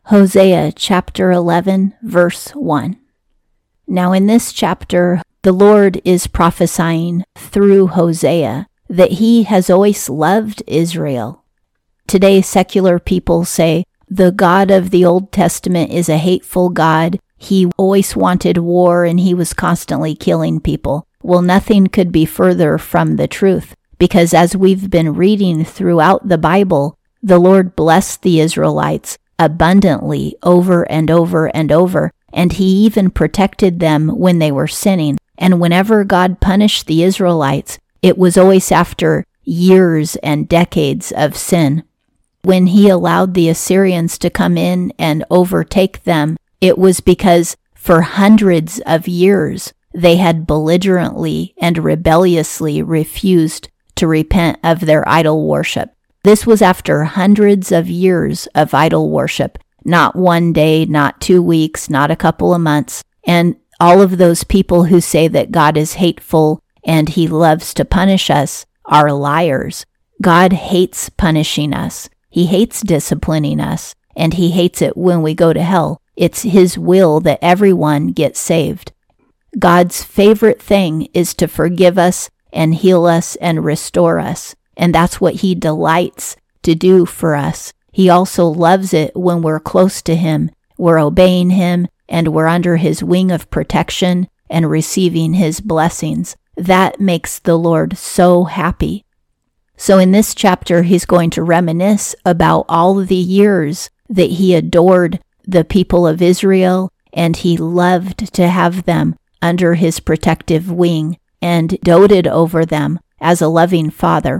Hosea chapter 11, verse 1. Now in this chapter, the Lord is prophesying through Hosea that he has always loved Israel. Today, secular people say the God of the Old Testament is a hateful God. He always wanted war and he was constantly killing people. Well, nothing could be further from the truth, because as we've been reading throughout the Bible, the Lord blessed the Israelites abundantly over and over and over, and he even protected them when they were sinning. And whenever God punished the Israelites, it was always after years and decades of sin. When he allowed the Assyrians to come in and overtake them, it was because for hundreds of years they had belligerently and rebelliously refused to repent of their idol worship. This was after hundreds of years of idol worship, not one day, not 2 weeks, not a couple of months. And all of those people who say that God is hateful and he loves to punish us are liars. God hates punishing us. He hates disciplining us, and he hates it when we go to hell. It's his will that everyone gets saved. God's favorite thing is to forgive us and heal us and restore us. And that's what he delights to do for us. He also loves it when we're close to him, we're obeying him, and we're under his wing of protection and receiving his blessings. That makes the Lord so happy. So in this chapter, he's going to reminisce about all the years that he adored the people of Israel, and he loved to have them under his protective wing and doted over them as a loving father.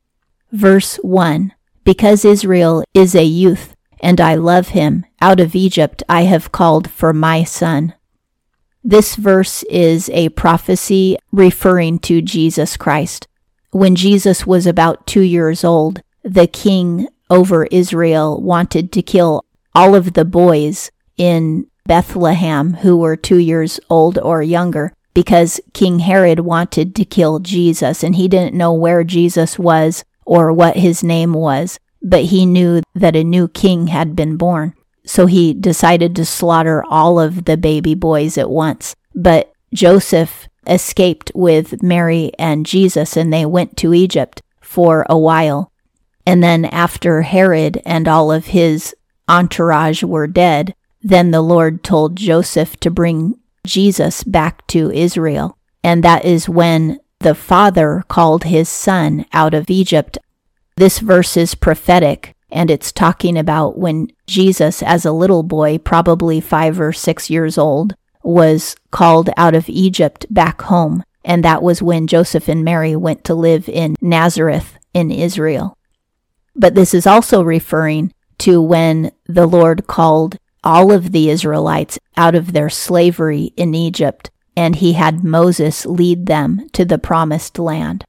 Verse 1, because Israel is a youth, and I love him, out of Egypt I have called for my son. This verse is a prophecy referring to Jesus Christ. When Jesus was about 2 years old, the king over Israel wanted to kill all of the boys in Bethlehem who were 2 years old or younger, because King Herod wanted to kill Jesus, and he didn't know where Jesus was or what his name was, but he knew that a new king had been born. So he decided to slaughter all of the baby boys at once. But Joseph escaped with Mary and Jesus, and they went to Egypt for a while. And then after Herod and all of his entourage were dead, then the Lord told Joseph to bring Jesus back to Israel. And that is when the Father called his son out of Egypt. This verse is prophetic, and it's talking about when Jesus, as a little boy, probably 5 or 6 years old, was called out of Egypt back home. And that was when Joseph and Mary went to live in Nazareth in Israel. But this is also referring to when the Lord called all of the Israelites out of their slavery in Egypt, and he had Moses lead them to the promised land.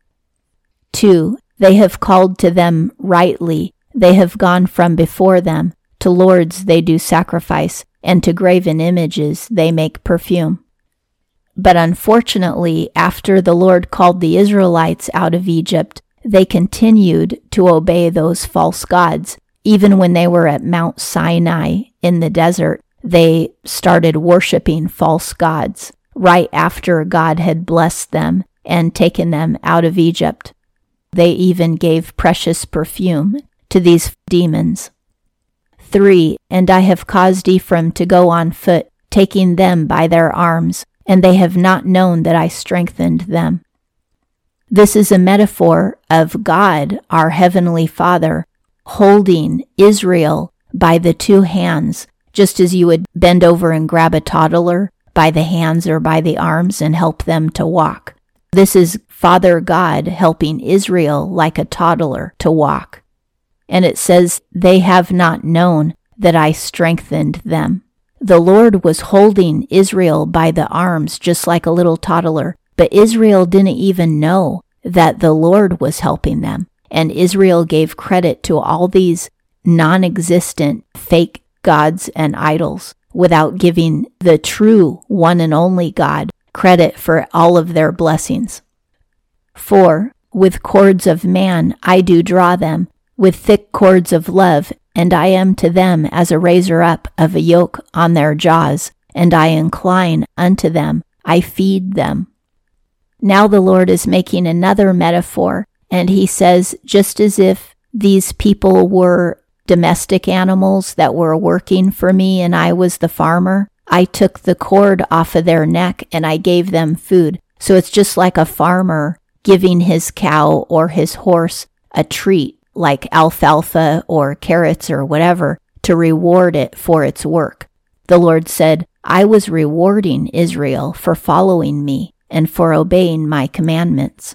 2, they have called to them rightly. They have gone from before them. To lords they do sacrifice, and to graven images they make perfume. But unfortunately, after the Lord called the Israelites out of Egypt, they continued to obey those false gods. Even when they were at Mount Sinai in the desert, they started worshiping false gods right after God had blessed them and taken them out of Egypt. They even gave precious perfume to these demons. 3, and I have caused Ephraim to go on foot, taking them by their arms, and they have not known that I strengthened them. This is a metaphor of God, our Heavenly Father, holding Israel by the 2 hands, just as you would bend over and grab a toddler by the hands or by the arms and help them to walk. This is Father God helping Israel like a toddler to walk. And it says, they have not known that I strengthened them. The Lord was holding Israel by the arms just like a little toddler, but Israel didn't even know that the Lord was helping them. And Israel gave credit to all these non-existent fake gods and idols without giving the true one and only God credit for all of their blessings. 4, with cords of man I do draw them, with thick cords of love and I am to them as a raiser up of a yoke on their jaws, and I incline unto them, I feed them. Now the Lord is making another metaphor, and he says, just as if these people were domestic animals that were working for me and I was the farmer, I took the cord off of their neck and I gave them food. So it's just like a farmer giving his cow or his horse a treat, like alfalfa or carrots or whatever, to reward it for its work. The Lord said, I was rewarding Israel for following me and for obeying my commandments.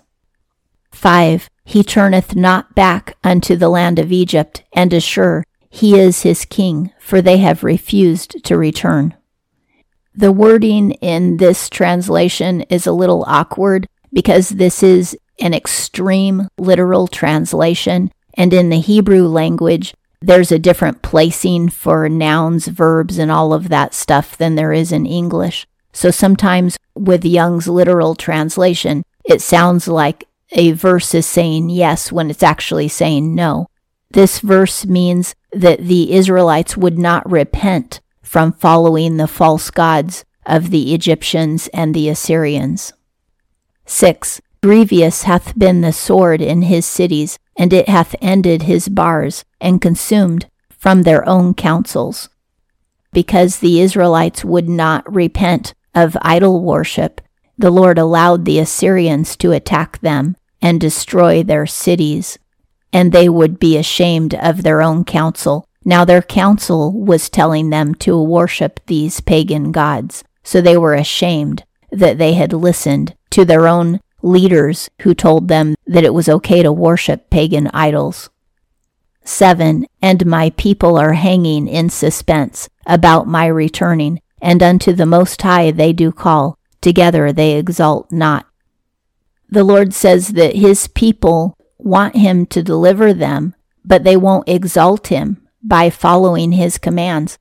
5. He turneth not back unto the land of Egypt, and Ashur, he is his king, for they have refused to return. The wording in this translation is a little awkward because this is an extreme literal translation, and in the Hebrew language, there's a different placing for nouns, verbs, and all of that stuff than there is in English. So sometimes with Young's literal translation, it sounds like a verse is saying yes when it's actually saying no. This verse means that the Israelites would not repent from following the false gods of the Egyptians and the Assyrians. 6. Grievous hath been the sword in his cities, and it hath ended his bars, and consumed from their own counsels. Because the Israelites would not repent of idol worship, the Lord allowed the Assyrians to attack them and destroy their cities, and they would be ashamed of their own counsel. Now their counsel was telling them to worship these pagan gods, so they were ashamed that they had listened to their own leaders who told them that it was okay to worship pagan idols. 7. And my people are hanging in suspense about my returning, and unto the Most High they do call, together they exalt not. The Lord says that his people want him to deliver them, but they won't exalt him by following his commands.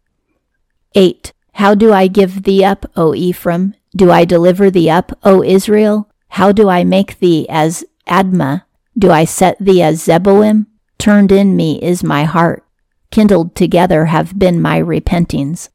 8. How do I give thee up, O Ephraim? Do I deliver thee up, O Israel? How do I make thee as Admah? Do I set thee as Zeboim? Turned in me is my heart. Kindled together have been my repentings.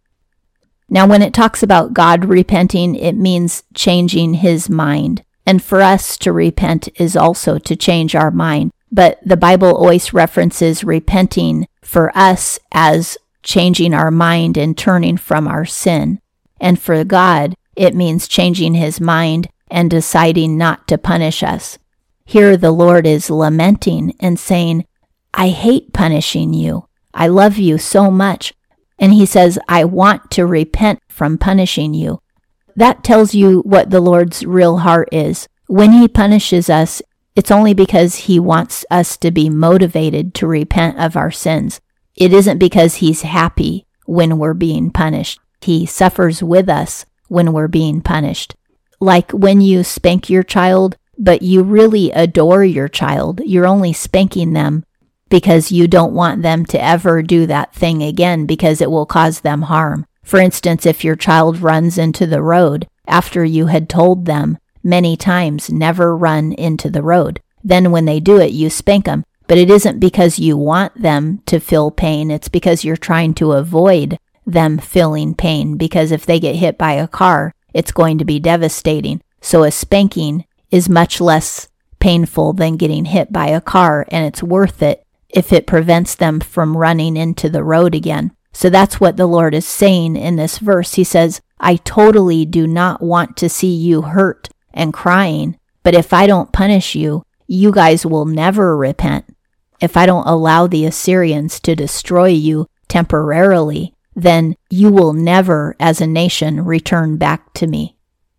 Now when it talks about God repenting, it means changing his mind. And for us to repent is also to change our mind. But the Bible always references repenting for us as changing our mind and turning from our sin. And for God, it means changing his mind and deciding not to punish us. Here the Lord is lamenting and saying, I hate punishing you. I love you so much. And he says, I want to repent from punishing you. That tells you what the Lord's real heart is. When he punishes us, it's only because he wants us to be motivated to repent of our sins. It isn't because he's happy when we're being punished. He suffers with us when we're being punished. Like when you spank your child, but you really adore your child, you're only spanking them because you don't want them to ever do that thing again because it will cause them harm. For instance, if your child runs into the road after you had told them many times never run into the road, then when they do it, you spank them. But it isn't because you want them to feel pain. It's because you're trying to avoid them feeling pain, because if they get hit by a car, it's going to be devastating. So a spanking is much less painful than getting hit by a car, and it's worth it if it prevents them from running into the road again. So that's what the Lord is saying in this verse. He says, I totally do not want to see you hurt and crying, but if I don't punish you, you guys will never repent. If I don't allow the Assyrians to destroy you temporarily, then you will never as a nation return back to me.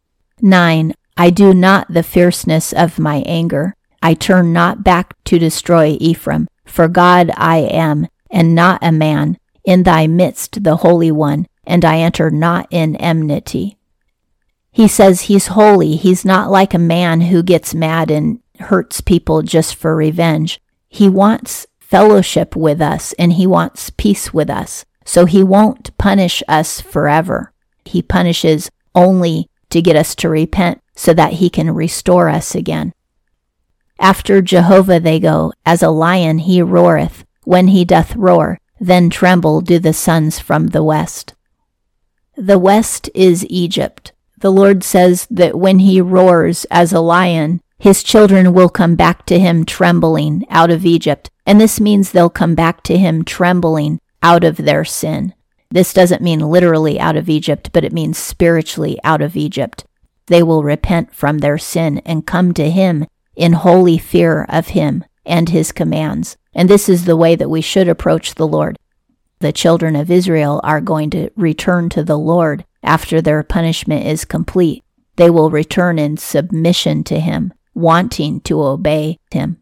9. I do not the fierceness of my anger. I turn not back to destroy Ephraim. For God I am, and not a man, in thy midst the Holy One, and I enter not in enmity. He says he's holy. He's not like a man who gets mad and hurts people just for revenge. He wants fellowship with us, and he wants peace with us. So he won't punish us forever. He punishes only to get us to repent so that he can restore us again. After Jehovah they go, as a lion he roareth. When he doth roar, then tremble do the sons from the west. The west is Egypt. The Lord says that when he roars as a lion, his children will come back to him trembling out of Egypt. And this means they'll come back to him trembling out of their sin. This doesn't mean literally out of Egypt, but it means spiritually out of Egypt. They will repent from their sin and come to him in holy fear of him and his commands. And this is the way that we should approach the Lord. The children of Israel are going to return to the Lord after their punishment is complete. They will return in submission to him, wanting to obey him.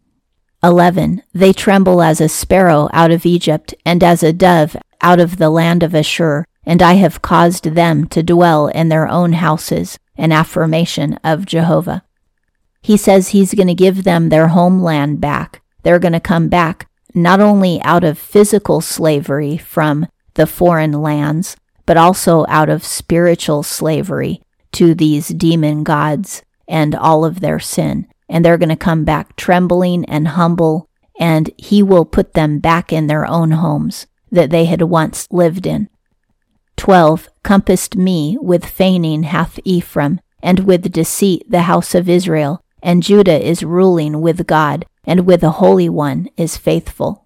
11. They tremble as a sparrow out of Egypt, and as a dove out of the land of Ashur, and I have caused them to dwell in their own houses, an affirmation of Jehovah. He says he's going to give them their homeland back. They're going to come back not only out of physical slavery from the foreign lands, but also out of spiritual slavery to these demon gods and all of their sin. And they're going to come back trembling and humble, and he will put them back in their own homes that they had once lived in. 12. Compassed me with feigning hath Ephraim, and with deceit the house of Israel, and Judah is ruling with God, and with the Holy One is faithful.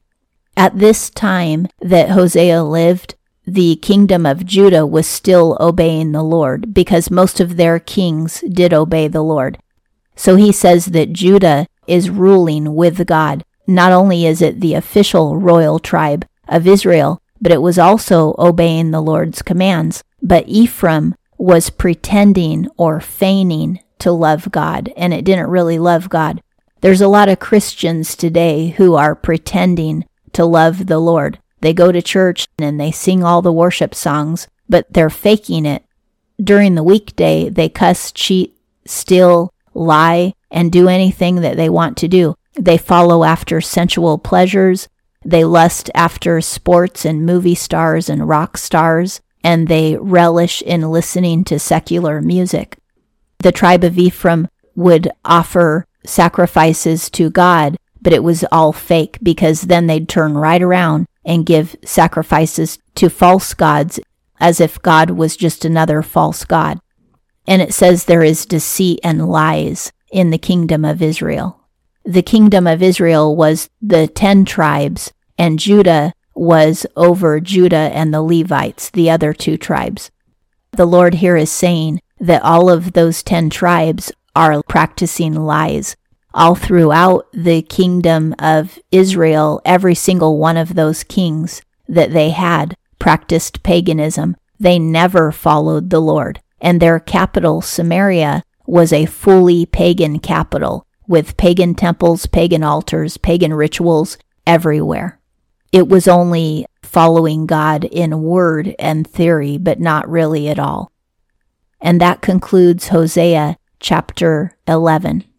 At this time that Hosea lived, the kingdom of Judah was still obeying the Lord, because most of their kings did obey the Lord. So he says that Judah is ruling with God. Not only is it the official royal tribe of Israel, but it was also obeying the Lord's commands. But Ephraim was pretending or feigning to love God, and it didn't really love God. There's a lot of Christians today who are pretending to love the Lord. They go to church and they sing all the worship songs, but they're faking it. During the weekday, they cuss, cheat, steal, lie, and do anything that they want to do. They follow after sensual pleasures. They lust after sports and movie stars and rock stars, and they relish in listening to secular music. The tribe of Ephraim would offer sacrifices to God, but it was all fake, because then they'd turn right around and give sacrifices to false gods as if God was just another false god. And it says there is deceit and lies in the kingdom of Israel. The kingdom of Israel was the 10 tribes, and Judah was over Judah and the Levites, the other 2 tribes. The Lord here is saying that all of those 10 tribes are practicing lies. All throughout the kingdom of Israel, every single one of those kings that they had practiced paganism. They never followed the Lord. And their capital, Samaria, was a fully pagan capital, with pagan temples, pagan altars, pagan rituals everywhere. It was only following God in word and theory, but not really at all. And that concludes Hosea chapter 11.